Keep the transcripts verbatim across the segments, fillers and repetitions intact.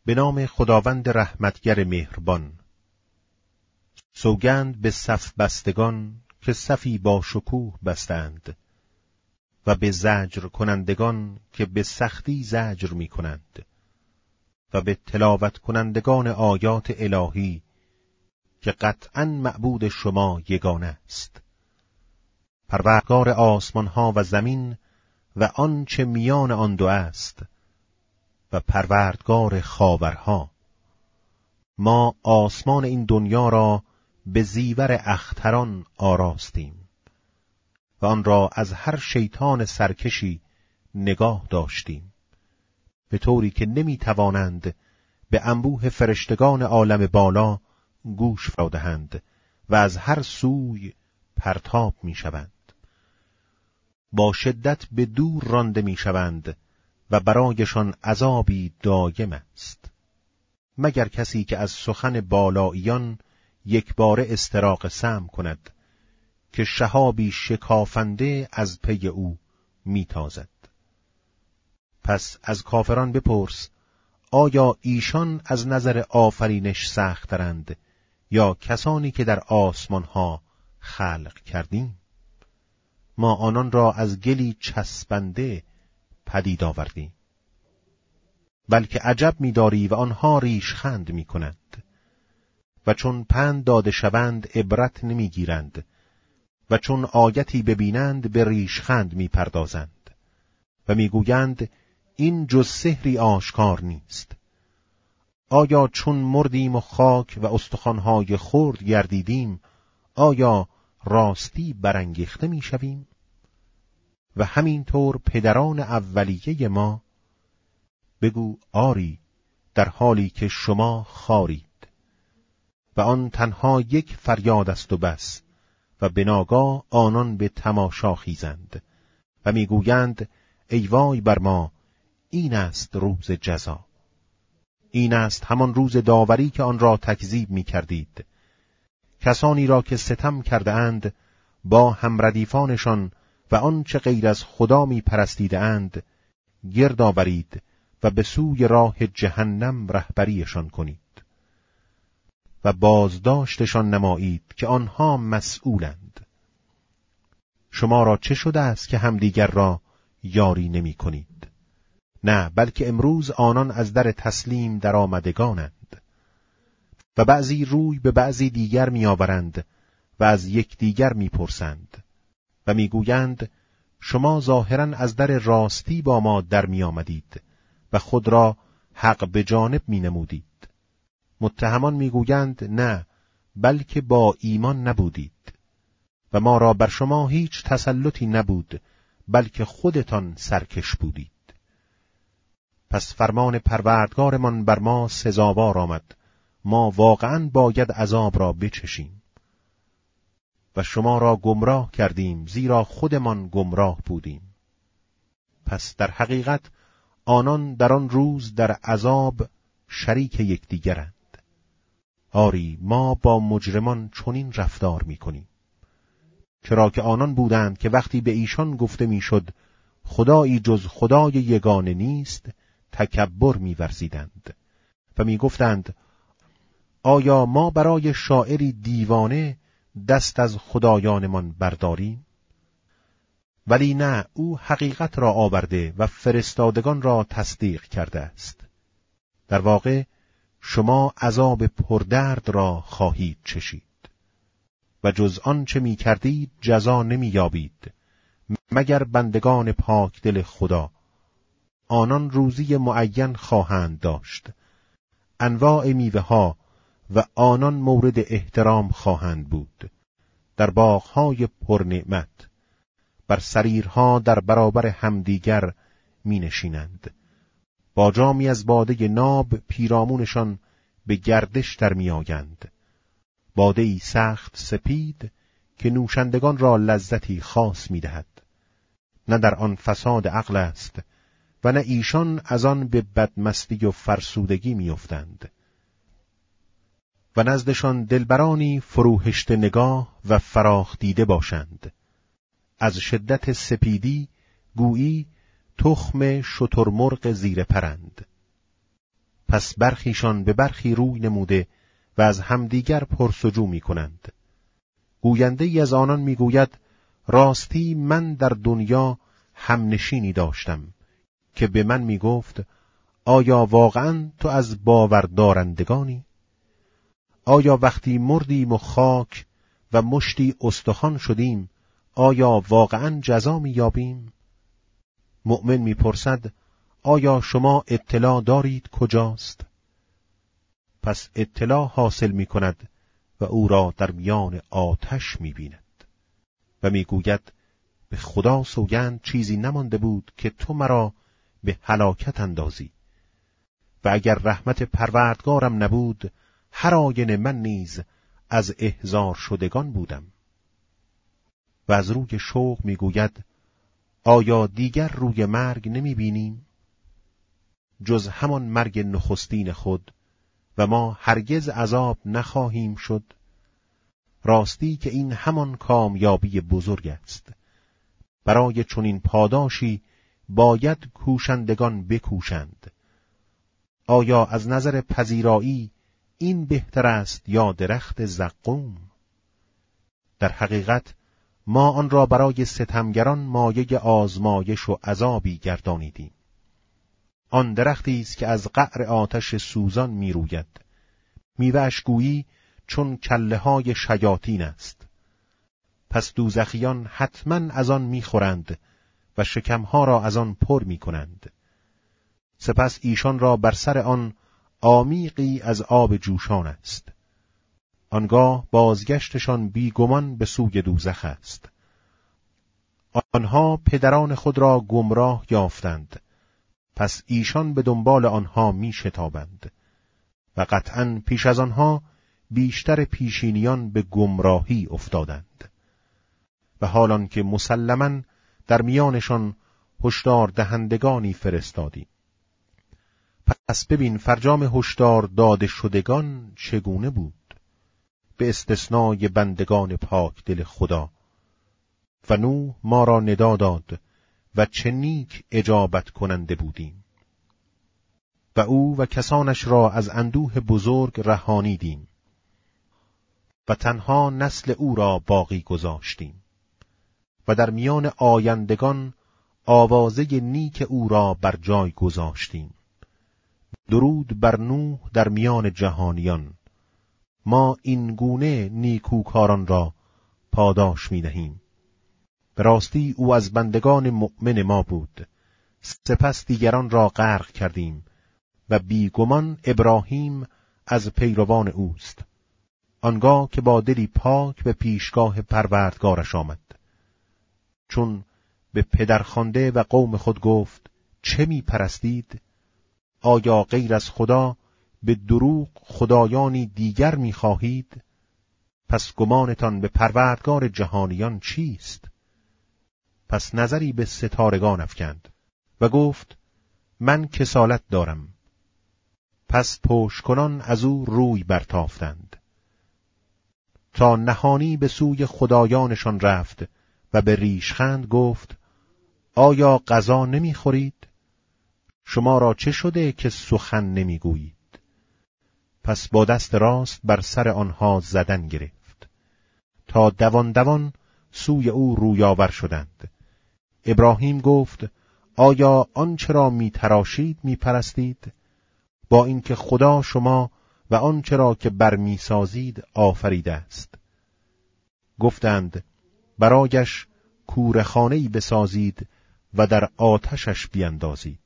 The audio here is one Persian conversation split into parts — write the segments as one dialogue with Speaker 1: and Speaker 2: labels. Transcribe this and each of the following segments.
Speaker 1: به نام خداوند رحمتگر مهربان. سوگند به صف بستگان که صفی با شکوه بستند و به زجر کنندگان که به سختی زجر می کنند و به تلاوت کنندگان آیات الهی که قطعاً معبود شما یگانه است، پروردگار آسمان ها و زمین و آن چه میان آن دو است و پروردگار خاورها. ما آسمان این دنیا را به زیور اختران آراستیم و آن را از هر شیطان سرکشی نگاه داشتیم، به طوری که نمی توانند به انبوه فرشتگان عالم بالا گوش فرا دهند و از هر سوی پرتاب می شوند. با شدت به دور رانده می شوند و برایشان عذابی دایم است، مگر کسی که از سخن بالاییان یک بار استراق سمع کند که شهابی شکافنده از پی او میتازد. پس از کافران بپرس آیا ایشان از نظر آفرینش سخت‌ترند یا کسانی که در آسمانها خلق کردیم؟ ما آنان را از گلی چسبنده پدید آوردیم. بلکه عجب می‌داری و آنها ریشخند می‌کنند و چون پند داده شوند عبرت نمی‌گیرند و چون آیتی ببینند به ریشخند می‌پردازند و می‌گویند این جز سحری آشکار نیست. آیا چون مردیم و خاک و استخوان‌های خرد گردیدیم آیا راستی برانگیخته می‌شویم؟ و همینطور پدران اولیه ما. بگو آری، در حالی که شما خارید و آن تنها یک فریاد است و بس، و به ناگاه آنان به تماشا خیزند و میگویند ای وای بر ما، این است روز جزا، این است همان روز داوری که آن را تکذیب می کردید. کسانی را که ستم کرده اند با همردیفانشان و آنچه غیر از خدا می پرستیده اند گرد آورید و به سوی راه جهنم رهبریشان کنید و بازداشتشان نمایید که آنها مسئولند. شما را چه شده است که همدیگر را یاری نمی کنید؟ نه، بلکه امروز آنان از در تسلیم در آمدگانند و بعضی روی به بعضی دیگر می آورند و از یک دیگر می پرسند و می گویند شما ظاهراً از در راستی با ما در می آمدید و خود را حق به جانب می نمودید. متهمان می گویند نه، بلکه با ایمان نبودید و ما را بر شما هیچ تسلطی نبود، بلکه خودتان سرکش بودید. پس فرمان پروردگارمان بر ما سزاوار آمد، ما واقعاً باید عذاب را بچشیم. و شما را گمراه کردیم زیرا خودمان گمراه بودیم. پس در حقیقت آنان در آن روز در عذاب شریک یکدیگرند. آری، ما با مجرمان چنین رفتار می‌کنیم. چرا که آنان بودند که وقتی به ایشان گفته میشد خدایی جز خدای یگانه نیست تکبر می‌ورزیدند و می‌گفتند آیا ما برای شاعری دیوانه دست از خدایانمان برداریم؟ ولی نه، او حقیقت را آورده و فرستادگان را تصدیق کرده است. در واقع شما عذاب پردرد را خواهید چشید و جز آن چه می کردید جزا نمی یابید مگر بندگان پاک دل خدا. آنان روزی معین خواهند داشت، انواع میوه ها و آنان مورد احترام خواهند بود، در باغهای پرنعمت، بر سریرها در برابر همدیگر می نشینند. با جامی از باده ناب پیرامونشان به گردش در می آیند، باده‌ای سخت سپید که نوشندگان را لذتی خاص می دهد. نه در آن فساد عقل است و نه ایشان از آن به بدمستی و فرسودگی می افتند. و نزدشان دلبرانی فروهشت نگاه و فراخ دیده باشند، از شدت سپیدی گویی تخم شترمرغ زیر پرند. پس برخیشان به برخی روی نموده و از همدیگر پرسجو می کنند. گوینده ای از آنان می گوید راستی من در دنیا همنشینی داشتم که به من می گفت آیا واقعا تو از باوردارندگانی؟ آیا وقتی مردیم و خاک و مشتی استخوان شدیم آیا واقعا جزا می یابیم؟ مؤمن می پرسد آیا شما اطلاع دارید کجاست؟ پس اطلاع حاصل می کند و او را در میان آتش می بیند و می گوید به خدا سوگند چیزی نمانده بود که تو مرا به هلاکت اندازی و اگر رحمت پروردگارم نبود هر آینه من نیز از احضار شدگان بودم. و از روی شوق می گوید آیا دیگر روی مرگ نمی بینیم؟ جز همان مرگ نخستین خود و ما هرگز عذاب نخواهیم شد. راستی که این همان کامیابی بزرگ است. برای چنین پاداشی باید کوشندگان بکوشند. آیا از نظر پذیرایی این بهتر است یا درخت زقوم؟ در حقیقت ما آن را برای ستمگران مایه آزمایش و عذابی گردانیدیم. آن درختی است که از قعر آتش سوزان می روید. میوه‌اش گویی چون کله های شیاطین است. پس دوزخیان حتما از آن می خورند و شکمها را از آن پر می کنند. سپس ایشان را بر سر آن عمیقی از آب جوشان است. آنگاه بازگشتشان بیگمان به سوی دوزخ است. آنها پدران خود را گمراه یافتند، پس ایشان به دنبال آنها می شتابند و قطعاً پیش از آنها بیشتر پیشینیان به گمراهی افتادند. و حالان که مسلماً در میانشان هشدار دهندگانی فرستادیم. پس ببین فرجام هشدار داده شدگان چگونه بود، به استثنای بندگان پاک دل خدا. و نوح ما را ندا داد و چه نیک اجابت کننده بودیم. و او و کسانش را از اندوه بزرگ رهانیدیم و تنها نسل او را باقی گذاشتیم. و در میان آیندگان آوازه نیک او را بر جای گذاشتیم. درود بر نوح در میان جهانیان. ما این گونه نیکوکاران را پاداش می دهیم. به راستی او از بندگان مؤمن ما بود. سپس دیگران را غرق کردیم و بیگمان ابراهیم از پیروان اوست. آنگاه که با دلی پاک به پیشگاه پروردگارش آمد. چون به پدرخوانده و قوم خود گفت چه می پرستید؟ آیا غیر از خدا به دروغ خدایانی دیگر می خواهید؟ پس گمانتان به پروردگار جهانیان چیست؟ پس نظری به ستارگان افکند و گفت من کسالت دارم. پس پشت کنان از او روی برتافتند تا نهانی به سوی خدایانشان رفت و به ریشخند گفت آیا غذا نمی خورید؟ شما را چه شده که سخن نمی گویید؟ پس با دست راست بر سر آنها زدن گرفت تا دوان دوان سوی او رویاور شدند. ابراهیم گفت آیا آنچه را می تراشید می پرستید؟ با اینکه خدا شما و آنچه را که بر می سازید آفریده است. گفتند برایش کورخانه‌ای بسازید و در آتشش بیندازید.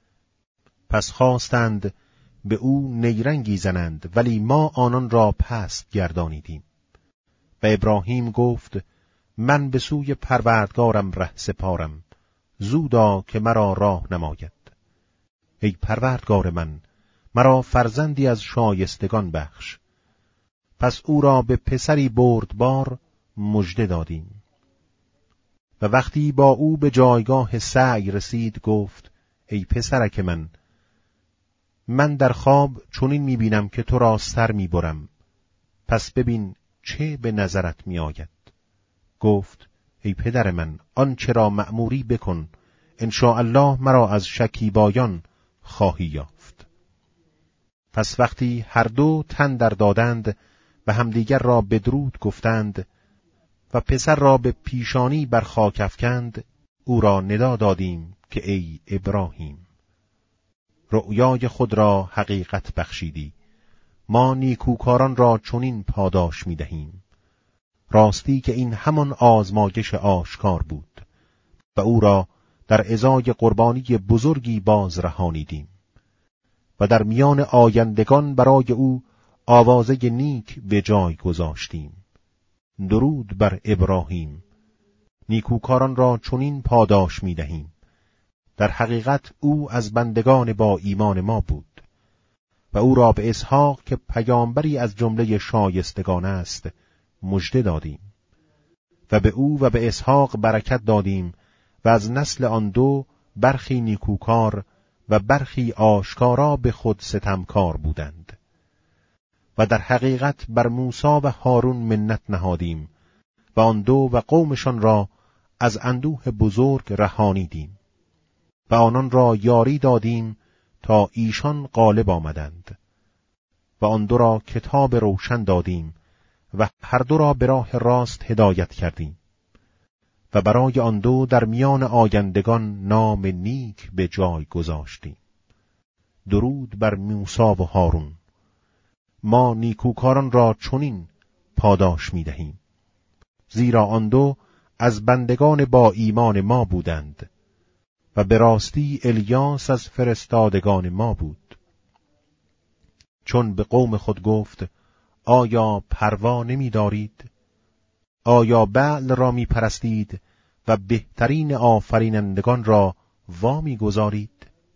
Speaker 1: پس خواستند به او نیرنگی زنند، ولی ما آنان را پست گردانیدیم. و ابراهیم گفت من به سوی پروردگارم ره سپارم، زودا که مرا راه نماید. ای پروردگار من، مرا فرزندی از شایستگان بخش. پس او را به پسری بردبار مژده دادیم. و وقتی با او به جایگاه سعی رسید گفت ای پسرک من، من در خواب چنین می‌بینم که تو را سر می‌برم، پس ببین چه به نظرت می‌آید. گفت ای پدر من، آنچه را مأموری بکن، ان شاء الله مرا از شکیبایان خواهی یافت. پس وقتی هر دو تن در دادند و همدیگر را بدرود گفتند و پسر را به پیشانی بر خاک افکند، او را ندا دادیم که ای ابراهیم، رؤیای خود را حقیقت بخشیدی، ما نیکوکاران را چنین پاداش می‌دهیم. راستی که این همان آزمایش آشکار بود و او را در ازای قربانی بزرگی باز رهانیدیم و در میان آیندگان برای او آوازه نیک به جای گذاشتیم. درود بر ابراهیم، نیکوکاران را چنین پاداش می‌دهیم. در حقیقت او از بندگان با ایمان ما بود و او را به اسحاق که پیامبری از جمله شایستگان است مژده دادیم و به او و به اسحاق برکت دادیم و از نسل آن دو برخی نیکوکار و برخی آشکارا به خود ستمکار بودند. و در حقیقت بر موسی و هارون منت نهادیم و آن دو و قومشان را از اندوه بزرگ رهانیدیم و آنان را یاری دادیم تا ایشان غالب آمدند و آن دو را کتاب روشن دادیم و هر دو را به راه راست هدایت کردیم و برای آن دو در میان آیندگان نام نیک به جای گذاشتیم. درود بر موسی و هارون، ما نیکوکاران را چنین پاداش می دهیم، زیرا آن دو از بندگان با ایمان ما بودند و به راستی الیاس از فرستادگان ما بود. چون به قوم خود گفت آیا پروا نمی دارید؟ آیا بعل را می پرستید و بهترین آفرینندگان را وامی گذارید؟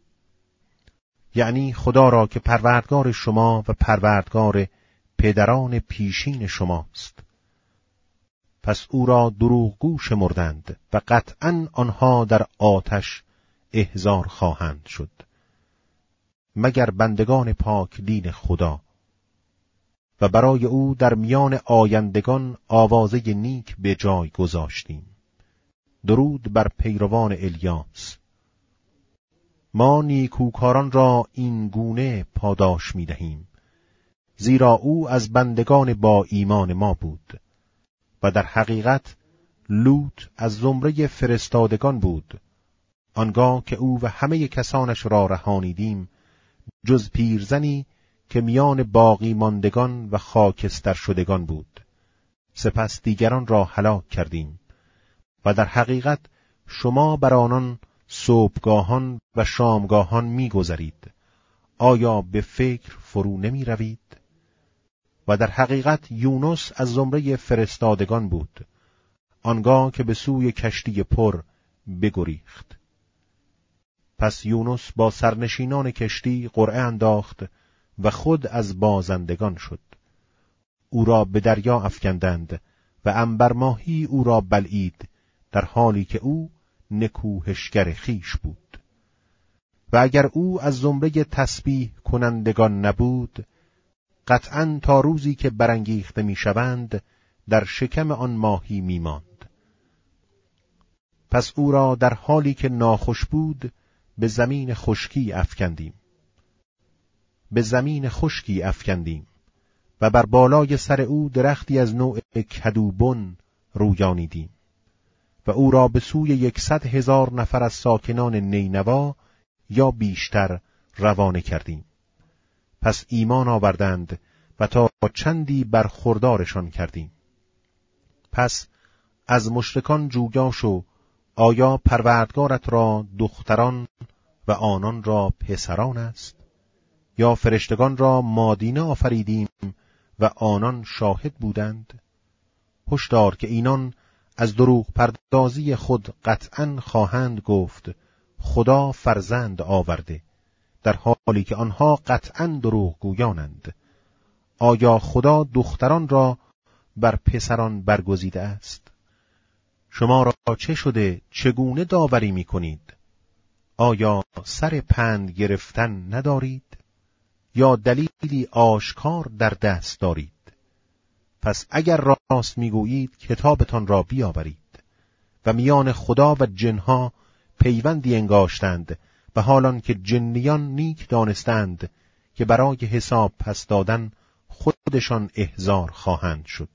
Speaker 1: یعنی خدا را که پروردگار شما و پروردگار پدران پیشین شماست. پس او را دروغگو شمردند و قطعاً آنها در آتش احضار خواهند شد، مگر بندگان پاک دین خدا. و برای او در میان آیندگان آوازه نیک به جای گذاشتیم. درود بر پیروان الیاس، ما نیکوکاران را این گونه پاداش می دهیم، زیرا او از بندگان با ایمان ما بود و در حقیقت لوط از زمره فرستادگان بود، آنگاه که او و همه کسانش را رهانیدیم جز پیرزنی که میان باقی ماندگان و خاکستر شدگان بود. سپس دیگران را هلاک کردیم و در حقیقت شما بر آنان صبحگاهان و شامگاهان می‌گذرید. آیا به فکر فرو نمی روید؟ و در حقیقت یونس از زمره فرستادگان بود، آنگاه که به سوی کشتی پر بگریخت. پس یونس با سرنشینان کشتی قرعه انداخت و خود از بازندگان شد. او را به دریا افکندند و عنبر ماهی او را بلعید، در حالی که او نکوهشگر خیش بود. و اگر او از زمره تسبیح کنندگان نبود، قطعاً تا روزی که برانگیخته میشوند در شکم آن ماهی میماند. پس او را در حالی که ناخوش بود به زمین خشکی افکندیم. به زمین خشکی افکندیم و بر بالای سر او درختی از نوع کدوبن رویانیدیم و او را به سوی یکصد هزار نفر از ساکنان نینوا یا بیشتر روانه کردیم. پس ایمان آوردند و تا چندی برخوردارشان کردیم. پس از مشرکان جویا شو، آیا پروردگارت را دختران و آنان را پسران است؟ یا فرشتگان را مادینه آفریدیم و آنان شاهد بودند؟ هشدار که اینان از دروغ پردازی خود قطعاً خواهند گفت خدا فرزند آورده، در حالی که آنها قطعاً دروغ گویانند. آیا خدا دختران را بر پسران برگزیده است؟ شما را چه شده چگونه داوری می کنید؟ آیا سر پند گرفتن ندارید؟ یا دلیلی آشکار در دست دارید؟ پس اگر راست میگویید کتابتان را بیاورید. و میان خدا و جنها پیوندی انگاشتند و حالان که جنیان نیک دانستند که برای حساب پس دادن خودشان احضار خواهند شد.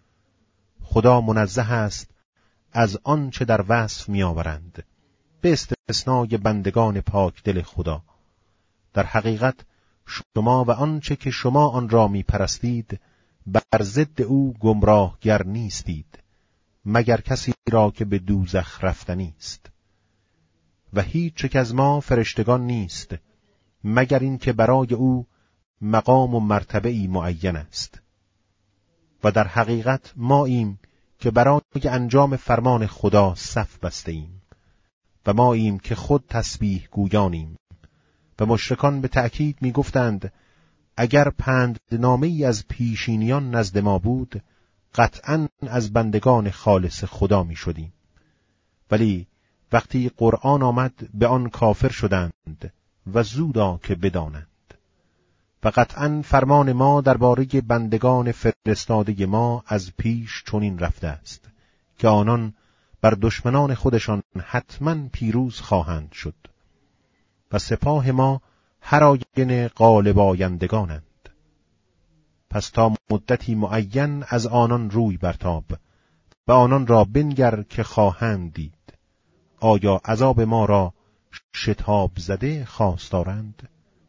Speaker 1: خدا منزه است از آن چه در وصف می‌آورند، به استثنای بندگان پاک دل خدا. در حقیقت شما و آنچه که شما آن را می‌پرستید بر ضد او گمراهگر نیستید، مگر کسی را که به دوزخ رفتنی است. و هیچ یک از ما فرشتگان نیست مگر این که برای او مقام و مرتبه‌ای معین است. و در حقیقت ماییم که برای انجام فرمان خدا صف بسته ایم و ماییم که خود تسبیح گویانیم. و مشرکان به تأکید می گفتند اگر پندنامه‌ای از پیشینیان نزد ما بود قطعاً از بندگان خالص خدا می شدیم. ولی وقتی قرآن آمد به آن کافر شدند و زودا که بدانند. و قطعاً فرمان ما درباره بندگان فرستاده ما از پیش چنین رفته است که آنان بر دشمنان خودشان حتماً پیروز خواهند شد و سپاه ما هر آینه غالب آیندگانند. پس تا مدتی معین از آنان روی برتاب و آنان را بنگر که خواهند دید. آیا عذاب ما را شتاب زده خواستارند؟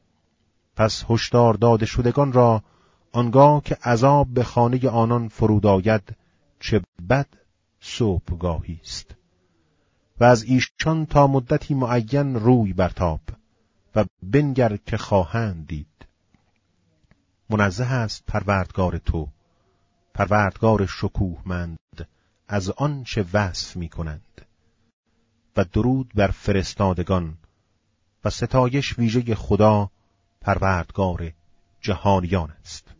Speaker 1: پس هشدار داده شدگان را آنگاه که عذاب به خانه آنان فرود آید چه بد صبحگاهی است. و از ایشان تا مدتی معین روی برتاب و بنگر که خواهند دید. منزه است پروردگار تو، پروردگار شکوهمند، از آن چه وصف می کنند. و درود بر فرستادگان و ستایش ویژه خدا پروردگار جهانیان است.